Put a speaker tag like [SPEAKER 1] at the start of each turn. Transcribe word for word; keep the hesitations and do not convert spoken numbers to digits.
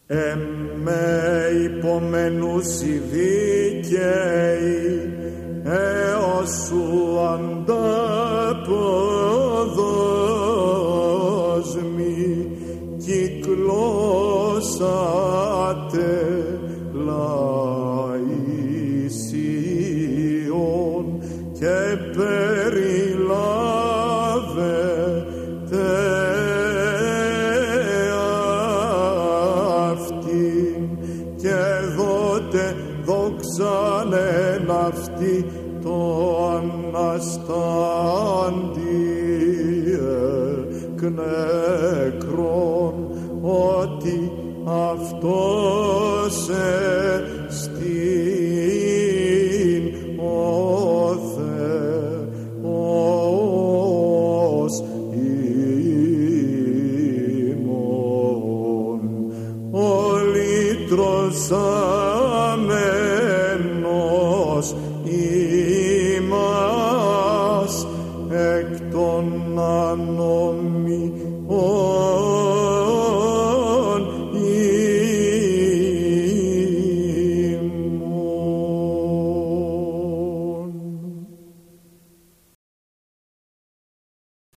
[SPEAKER 1] Εμέ υπομενούσι δίκαιοι, έως σου ανταποδόσμοι, κυκλώσατε λαοί Σιών και περιλάβετε αυτήν και δότε δόξαν εν αυτή το αναστάντι εκ νεκρών, ότι αυτός εστίν ο Θεός ημών, ο λυτρωσαμένος ημάς εκ των ανομιών